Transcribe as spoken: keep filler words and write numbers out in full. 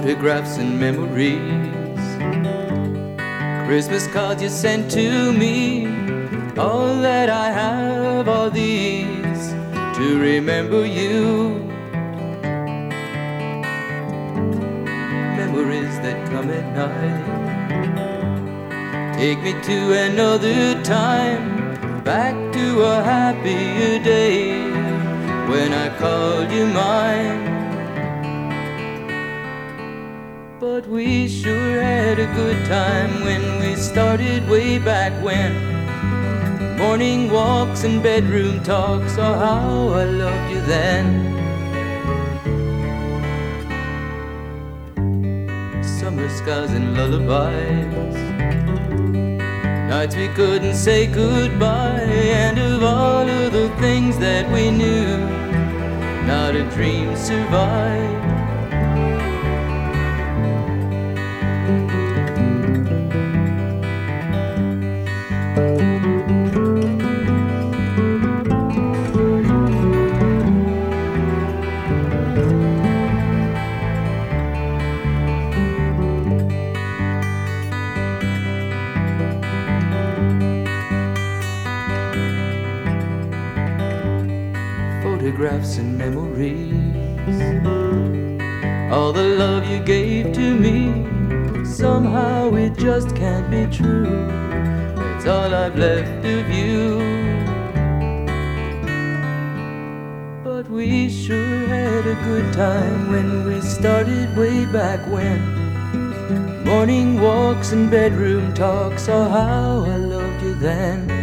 photographs and memories, Christmas cards you sent to me. All that I have are these to remember you. Memories that come at night take me to another time, back to a happier day when I called you mine. But we sure had a good time when we started way back when. Morning walks and bedroom talks, oh how I loved you then. Summer skies and lullabies, nights we couldn't say goodbye, and of all of the things that we knew, not a dream survived. Photographs and memories, all the love you gave to me, somehow it just can't be true. That's all I've left of you. But we sure had a good time when we started way back when. Morning walks and bedroom talks, oh how I loved you then.